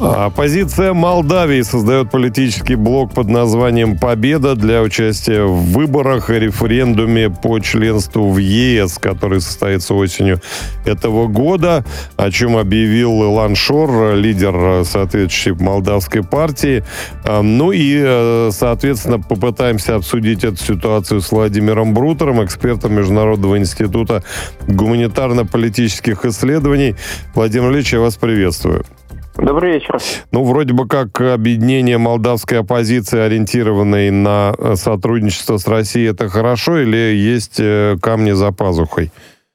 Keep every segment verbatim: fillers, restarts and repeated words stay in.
Оппозиция Молдавии создает политический блок под названием «Победа» для участия в выборах и референдуме по членству в ЕС, который состоится осенью этого года, о чем объявил Илан Шор, лидер соответствующей молдавской партии. Ну и, соответственно, попытаемся обсудить эту ситуацию с Владимиром Брутером, экспертом Международного института гуманитарно-политических исследований. Владимир Ильич, я вас приветствую. Добрый вечер. Ну, вроде бы как объединение молдавской оппозиции, ориентированной на сотрудничество с Россией, это хорошо или есть камни за пазухой?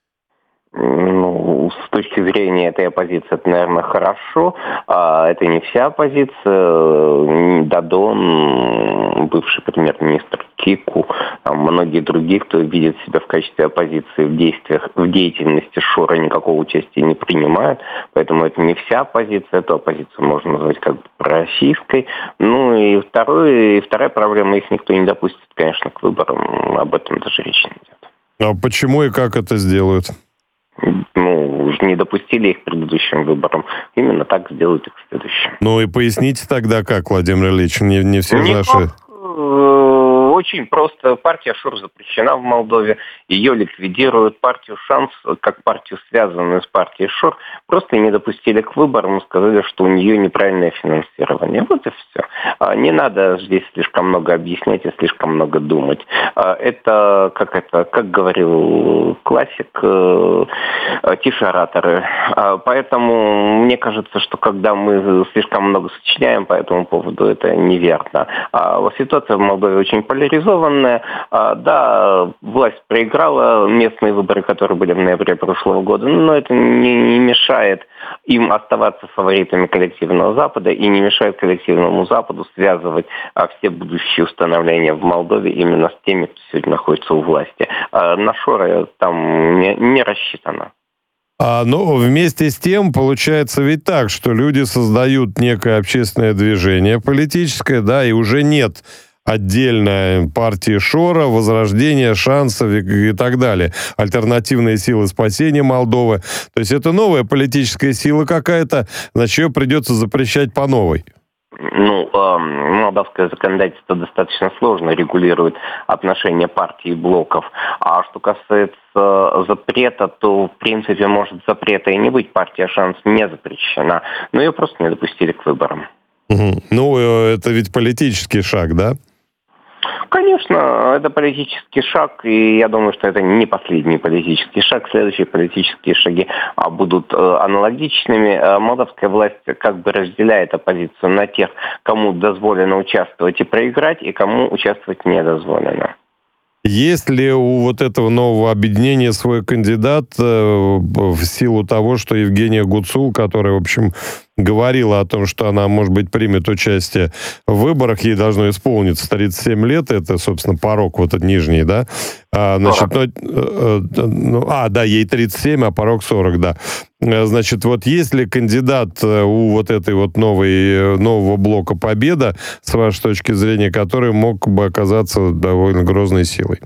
Ну, с точки зрения этой оппозиции, это, наверное, хорошо. А это не вся оппозиция. Дадон, бывший премьер-министр Кику, а многие другие, кто видит себя в качестве оппозиции в действиях, в деятельности Шора, никакого участия не принимают. Поэтому это не вся оппозиция. Эту оппозицию можно назвать как бы пророссийской. Ну и, второй, и вторая проблема, их никто не допустит, конечно, к выборам. Об этом даже речи не идет. А почему и как это сделают? Ну, уже не допустили их к предыдущим выборам. Именно так сделают их к следующим. Ну и поясните тогда, как, Владимир Ильич, не, не все Никак. наши... Очень просто. Партия Шор запрещена в Молдове. Ее ликвидируют. Партию Шанс, как партию, связанную с партией Шор, просто не допустили к выборам и сказали, что у нее неправильное финансирование. Вот и все. Не надо здесь слишком много объяснять и слишком много думать. Это, как это, как говорил классик, тише ораторы. Поэтому мне кажется, что когда мы слишком много сочиняем по этому поводу, это неверно. Ситуация в Молдове очень поляризованная. Да, власть проиграла местные выборы, которые были в ноябре прошлого года, но это не, не мешает им оставаться фаворитами коллективного Запада и не мешает коллективному Западу связывать все будущие установления в Молдове именно с теми, кто сегодня находится у власти. На Шора там не, не рассчитано. А, ну, вместе с тем, получается ведь так, что люди создают некое общественное движение политическое, да, и уже нет отдельной партии Шора, Возрождения, Шансов и, и так далее. Альтернативные силы спасения Молдовы. То есть это новая политическая сила какая-то, значит, ее придется запрещать по новой. Ну, э, молдавское законодательство достаточно сложно регулирует отношения партий и блоков. А что касается запрета, то, в принципе, может запрета и не быть. Партия «Шанс» не запрещена, но ее просто не допустили к выборам. Угу. Ну, это ведь политический шаг, да? Конечно, это политический шаг, и я думаю, что это не последний политический шаг. Следующие политические шаги будут аналогичными. Молдавская власть как бы разделяет оппозицию на тех, кому дозволено участвовать и проиграть, и кому участвовать не дозволено. Есть ли у вот этого нового объединения свой кандидат в силу того, что Евгения Гуцул, которая, в общем, говорила о том, что она, может быть, примет участие в выборах, ей должно исполниться тридцать семь лет, это, собственно, порог вот этот нижний, да? А, значит, ну, ну, а, да, ей тридцать семь, а порог сорок, да. Значит, вот есть ли кандидат у вот этой вот новой, нового блока «Победа», с вашей точки зрения, который мог бы оказаться довольно грозной силой?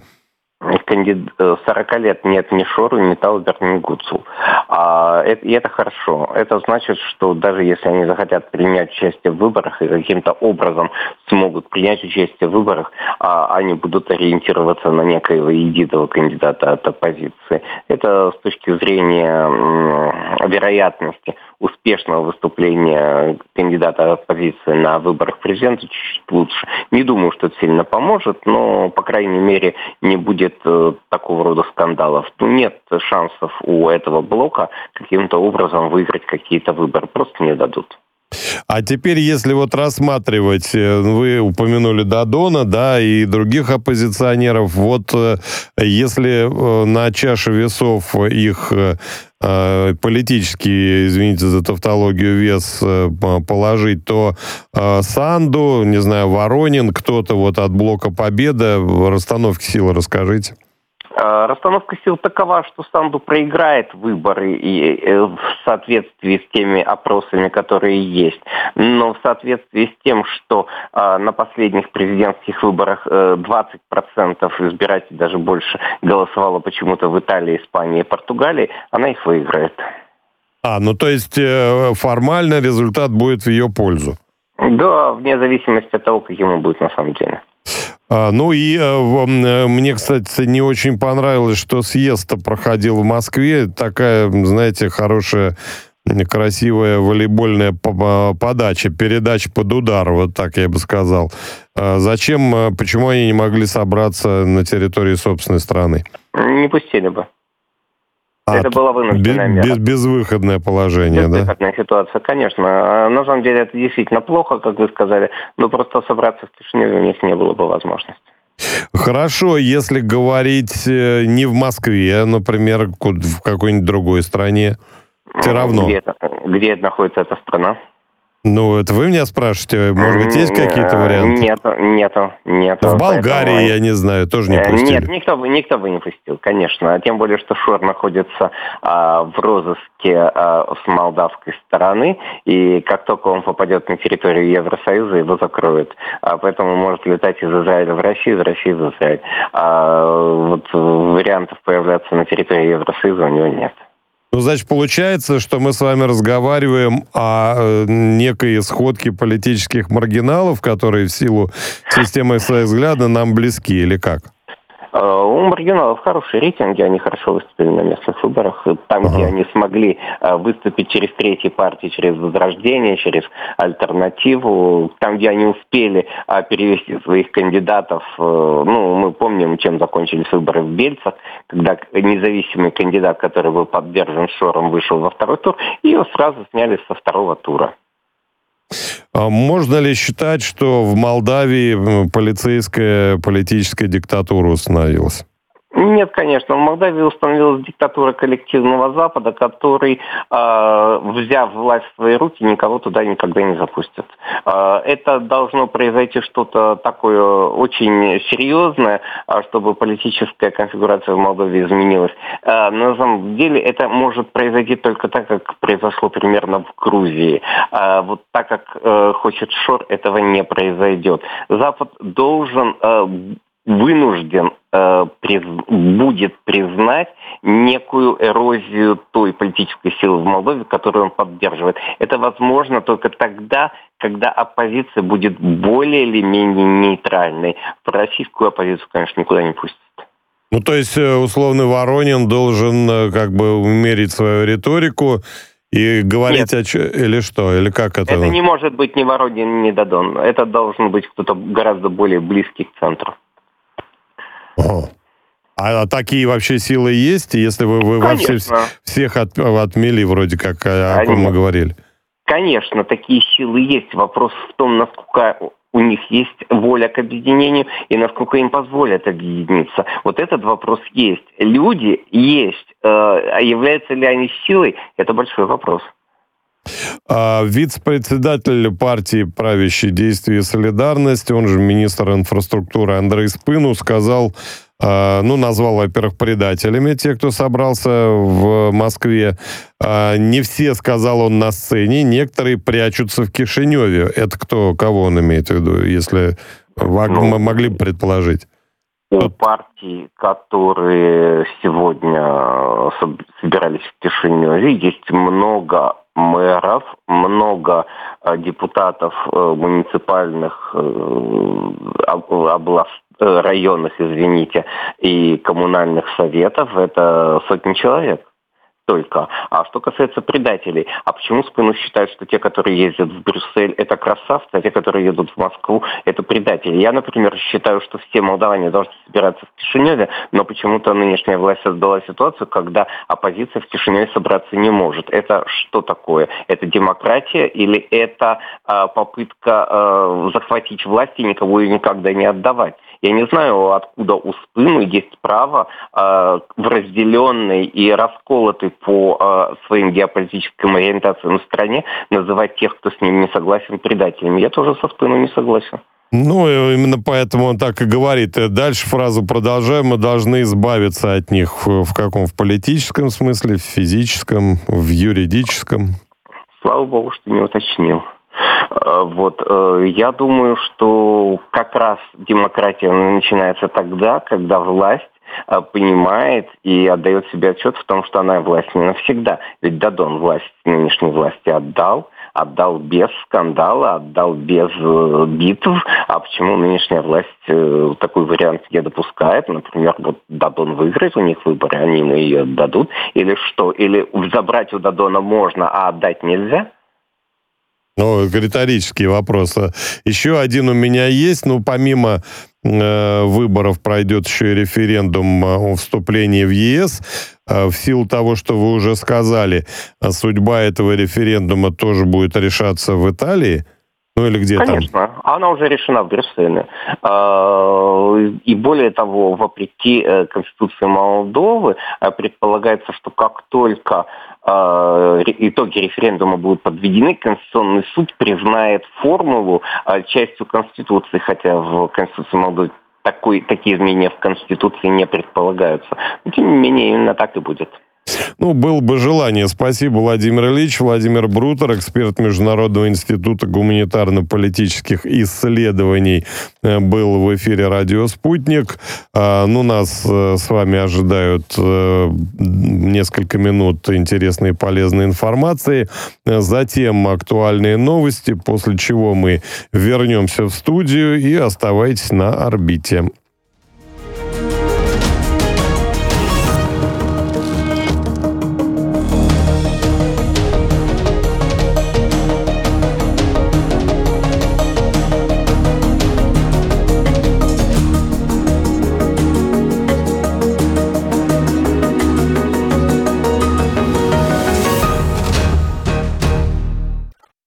сорок лет нет ни Шору, ни Тауберг, ни Гуцул. А, это, и это хорошо. Это значит, что даже если они захотят принять участие в выборах и каким-то образом смогут принять участие в выборах, а, они будут ориентироваться на некоего единого кандидата от оппозиции. Это с точки зрения м, вероятности успешного выступления кандидата оппозиции на выборах президента чуть-чуть лучше. Не думаю, что это сильно поможет, но, по крайней мере, не будет э, такого рода скандалов. Ну, нет шансов у этого блока каким-то образом выиграть какие-то выборы. Просто не дадут. А теперь, если вот рассматривать, вы упомянули Дадона, да, и других оппозиционеров, вот если на чаше весов их политический, извините за тавтологию, вес положить, то Санду, не знаю, Воронин, кто-то вот от блока «Победа», расстановки сил расскажите. Расстановка сил такова, что Санду проиграет выборы и в соответствии с теми опросами, которые есть. Но в соответствии с тем, что на последних президентских выборах двадцать процентов избирателей, даже больше, голосовало почему-то в Италии, Испании и Португалии, она их выиграет. А, ну то есть формально результат будет в ее пользу? Да, вне зависимости от того, каким он будет на самом деле. А, ну и э, мне, кстати, не очень понравилось, что съезд проходил в Москве. Такая, знаете, хорошая, красивая волейбольная подача, передача под удар, вот так я бы сказал. А зачем, почему они не могли собраться на территории собственной страны? Не пустили бы. А, это была вынужденная без, мера. Безвыходное положение, Безвыходная да? ситуация, конечно. На самом деле это действительно плохо, как вы сказали, но просто собраться в Кишиневе у них не было бы возможности. Хорошо, если говорить не в Москве, например, в какой-нибудь другой стране, все равно. Где, это, где находится эта страна? Ну, это вы меня спрашиваете, может быть, есть какие-то варианты? Нету, нету, нету. В Болгарии, поэтому... я не знаю, тоже не пустили? Нет, никто бы, никто бы не пустил, конечно. Тем более, что Шор находится а, в розыске а, с молдавской стороны, и как только он попадет на территорию Евросоюза, его закроют. А, поэтому может летать из Израиля в Россию, из России в Израиль. А, вот вариантов появляться на территории Евросоюза у него нет. Ну, значит, получается, что мы с вами разговариваем о некой сходке политических маргиналов, которые в силу системы своих взглядов нам близки, или как? У маргиналов хорошие рейтинги, они хорошо выступили на местных выборах. Там, ага. где они смогли выступить через третьи партии, через Возрождение, через Альтернативу, там, где они успели перевести своих кандидатов, ну, мы помним, чем закончились выборы в Бельцах, когда независимый кандидат, который был поддержан Шором, вышел во второй тур, и его сразу сняли со второго тура. Можно ли считать, что в Молдавии полицейская политическая диктатура установилась? Нет, конечно. В Молдавии установилась диктатура коллективного Запада, который, э, взяв власть в свои руки, никого туда никогда не запустит. Э, это должно произойти что-то такое очень серьезное, чтобы политическая конфигурация в Молдове изменилась. Э, на самом деле это может произойти только так, как произошло примерно в Грузии. Э, вот так, как э, хочет Шор, этого не произойдет. Запад должен... Э, вынужден э, приз, будет признать некую эрозию той политической силы в Молдове, которую он поддерживает. Это возможно только тогда, когда оппозиция будет более или менее нейтральной. Российскую оппозицию, конечно, никуда не пустят. Ну, то есть, условно, Воронин должен как бы умерить свою риторику и говорить о чем... Или что? Или как это? Это не может быть ни Воронин, ни Дадон. Это должен быть кто-то гораздо более близкий к центру. О. А такие вообще силы есть, если вы, вы во все, всех от, отмели, вроде как, о, о ком мы говорили? Конечно, такие силы есть. Вопрос в том, насколько у них есть воля к объединению и насколько им позволят объединиться. Вот этот вопрос есть. Люди есть. А являются ли они силой, это большой вопрос. А вице-председатель партии правящей «Действие и солидарность», он же министр инфраструктуры Андрей Спыну, сказал, ну, назвал, во-первых, предателями тех, кто собрался в Москве. Не все, сказал он на сцене, некоторые прячутся в Кишиневе. Это кто, кого он имеет в виду, если ну, могли бы предположить? У партий, которые сегодня собирались в Кишиневе, есть много мэров, много депутатов муниципальных областей, районных, извините, и коммунальных советов. Это сотни человек только. А что касается предателей, а почему Спину считает, что те, которые ездят в Брюссель, это красавцы, а те, которые едут в Москву, это предатели? Я, например, считаю, что все молдаване должны собираться в Кишиневе, но почему-то нынешняя власть создала ситуацию, когда оппозиция в Кишиневе собраться не может. Это что такое? Это демократия или это э, попытка э, захватить власть и никого ее никогда не отдавать? Я не знаю, откуда у Спину есть право э, в разделенной и расколотой по э, своим геополитическим ориентациям в стране называть тех, кто с ним не согласен, предателями. Я тоже со Спину не согласен. Ну, именно поэтому он так и говорит. Дальше фразу продолжаем. Мы должны избавиться от них. В каком? В политическом смысле, в физическом, в юридическом? Слава богу, что не уточнил. Вот, я думаю, что как раз демократия начинается тогда, когда власть понимает и отдает себе отчет в том, что она власть не навсегда. Ведь Додон власть нынешней власти отдал, отдал без скандала, отдал без э, битв. А почему нынешняя власть э, такой вариант не допускает? Например, вот Додон выиграет у них выборы, они ему ее отдадут. Или что? Или забрать у Додона можно, а отдать нельзя? Ну, риторический вопрос. Еще один у меня есть. Ну, помимо э, выборов пройдет еще и референдум о вступлении в ЕС. Э, в силу того, что вы уже сказали, судьба этого референдума тоже будет решаться в Италии. Ну, или где Конечно, там? она уже решена в Брюсселе. И более того, вопреки Конституции Молдовы, предполагается, что как только итоги референдума будут подведены, Конституционный суд признает формулу частью Конституции, хотя в Конституции Молдовы такой, такие изменения в Конституции не предполагаются. Но, тем не менее, именно так и будет. Ну, было бы желание. Спасибо, Владимир Ильич. Владимир Брутер, эксперт Международного института гуманитарно-политических исследований, был в эфире «Радио Спутник». Ну, нас с вами ожидают несколько минут интересной и полезной информации. Затем актуальные новости, после чего мы вернемся в студию, и оставайтесь на орбите.